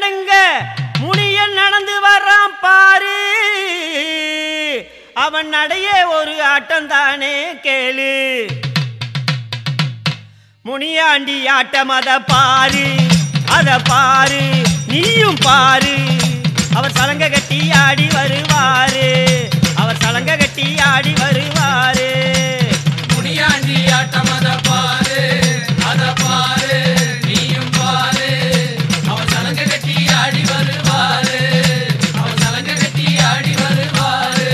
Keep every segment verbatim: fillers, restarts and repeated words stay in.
நடுங்க முனியன் நடந்து வர்றான் பாரு, அவன் நடைய ஒரு ஆட்டம் தானே கேளு. முனியாண்டி ஆட்டம் அத பாரு, அத பாரு நீயும் பாரு. அவர் சலங்க கட்டி ஆடி வருவாரு, அவர் சலங்க கட்டி ஆடி வருவாரு. முனியாண்டி ஆட்டம் அத பாரு, அத பாரு நீயும் பாரு. அவர் சலங்க கட்டி ஆடி வருவாரு, அவர் சலங்க கட்டி ஆடி வருவாரு.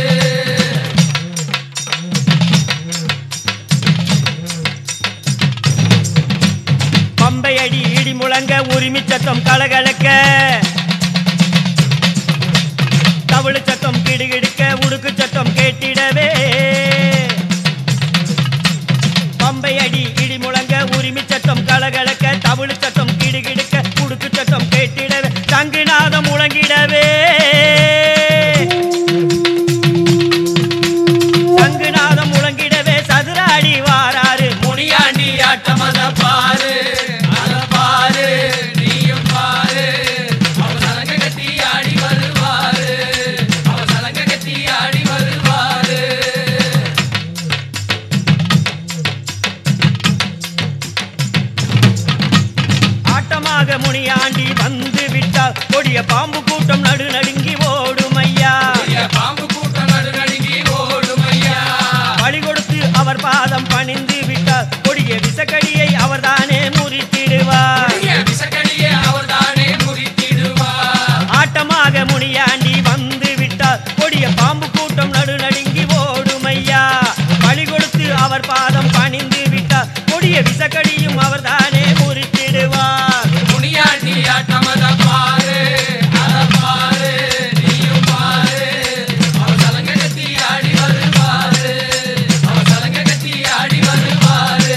பம்பை அடி இடி முழங்க உரிமை சத்தம் கலகலக்க, தவிழு சத்தம் கிடுகிடுக்க உடுக்கு சத்தம் கேட்டிடவே. பம்பை அடி இடி முழங்க உரிமை சத்தம் கலகலக்க, தவிழு சத்தம் கிடுகிடுக்க உடுக்கு சத்தம் கேட்டிடவே. சங்குநாதம் முழங்கிடவே, சங்குநாதம் முழங்கிடவே சதுராடி வாராரு. முனியாண்டி ஆட்டம் அத பாரு, அத பாரு நீயும் பாரு. அவர் சலங்க கட்டி ஆடி வருவாரு, அவர் சலங்க கட்டி ஆடி வருவாரு. ஆட்டமாக முனியாண்டி வந்து விட்டால் கொடிய பாம்பு கூட்டம் நடு நடுங்கி ஓடும் ஐயா. பாம்பு கூட்டம் நடு நடுங்கி ஓடும் ஐயா. பலி கொடுத்து அவர் பாதம் பணிந்து விட்டால் கொடிய விசக்கடியை அவர் தானே முறித்திடுவார், விசக்கடியை அவர் தானே முறித்திடுவார். ஆட்டமாக முனியாண்டி வந்து விட்டால் கொடிய பாம்பு கூட்டம் நடு நடுங்கி ஓடும் ஐயா. பலி கொடுத்து அவர் பாதம் பணிந்து விட்டால் கொடிய விசக்கடியும் அவர் தானே முறித்திடுவார். முனியாண்டி ஆட்டம் அத பாரு, அத பாரு நீயும் பாரு. அவர் சலங்க கட்டி ஆடி வருவாரு, அவர் சலங்க கட்டி ஆடி வருவாரு.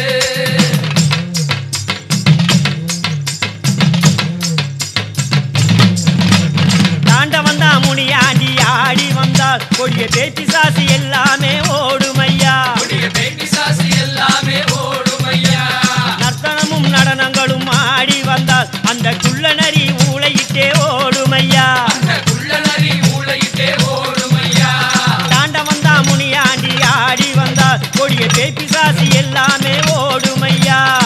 தாண்ட வந்தா முனியாண்டி ஆடி வந்தால் கொடிய பேப்பிசாசி எல்லாமே ஓடும் ஐயா. கொடிய பேய்பிசாசு எல்லாமே ஓடும் ஐயா. நர்த்தனமும் நடனங்களும் ஆடி வந்தால் அந்த குள்ளநரி ஊளையிட்டே ஓடும் ஐயா. அந்த குள்ளநரி ஊளையிட்டே ஓடும் ஐயா. தாண்ட வந்தா முனியாண்டி ஆடி வந்தால் கொடிய பேப்பிசாசி எல்லாமே ஓடும் ஐயா.